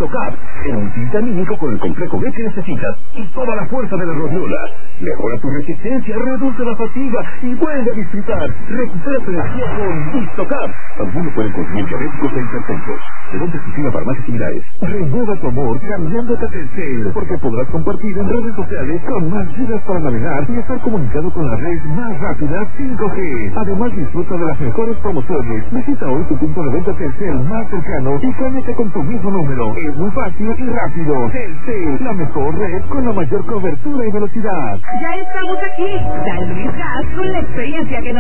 VistoCap, el multivitamínico con el complejo B que necesitas y toda la fuerza de la rodiola. Mejora tu resistencia, reduce la fatiga y vuelve a disfrutar. Recupera tu energía con VistoCap. Algunos pueden consumir diabéticos e hipertensos. ¿De dónde se farmacias similares? Renueva tu amor cambiándote a Telcel, porque podrás compartir en redes sociales con más gigas para navegar y estar comunicado con la red más rápida 5G. Además, disfruta de las mejores promociones. Visita hoy tu punto de venta Telcel más cercano y cámbiate con tu mismo número. Es muy fácil y rápido. Telcel, la mejor red con la mayor cobertura y velocidad. Ya estamos aquí. Da el Luis Gas con la experiencia que nos